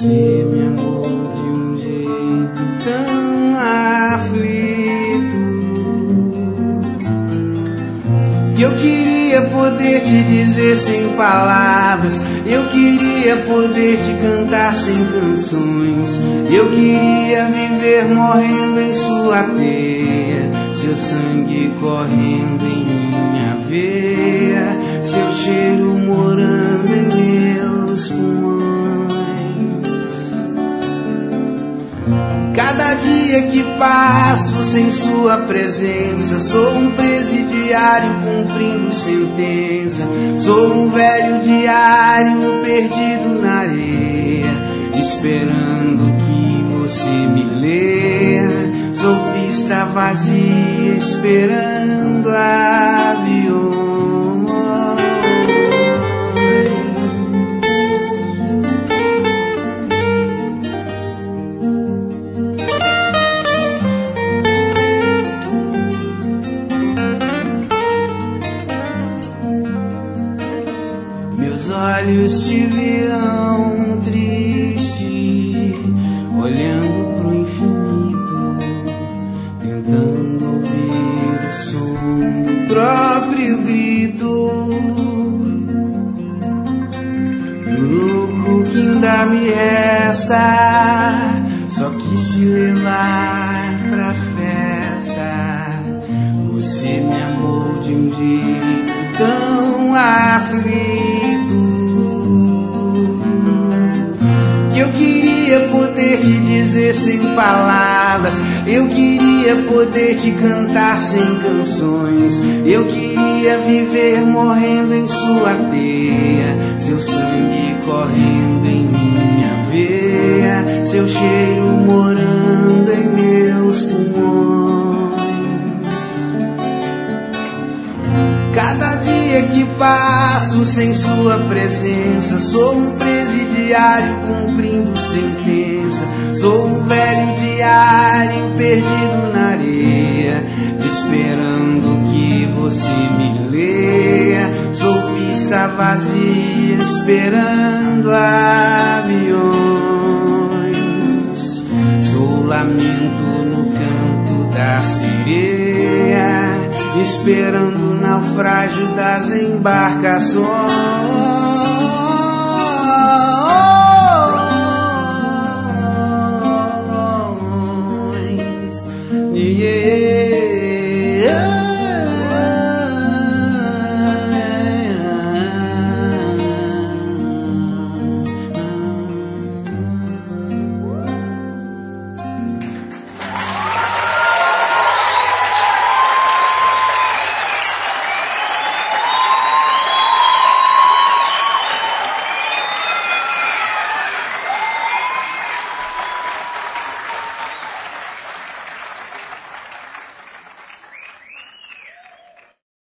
Você me amou de um jeito tão aflito que eu queria poder te dizer sem palavras, eu queria poder te cantar sem canções, eu queria viver morrendo em sua teia, seu sangue correndo em minha veia, seu cheiro morando em meus pulmões. Cada dia que passo sem sua presença, sou um presidiário cumprindo sentença, sou um velho diário perdido na areia, esperando que você me leia, sou pista vazia esperando aviões. Meus olhos te viram triste, olhando pro infinito, tentando ouvir o som do próprio grito, do louco que ainda me resta, só quis te levar pra festa. Você me amou de um jeito tão aflito que eu queria poder te dizer sem palavras, eu queria poder te cantar sem canções, eu queria viver morrendo em sua teia, seu sangue correndo em minha veia, seu cheiro morando em meus pulmões. Cada dia que passo sem sua presença, sou um presidiário cumprindo sentença, sou um velho diário perdido na areia, esperando que você me leia, sou pista vazia esperando aviões, sou lamento no canto da sereia, esperando o naufrágio das embarcações. Yeah.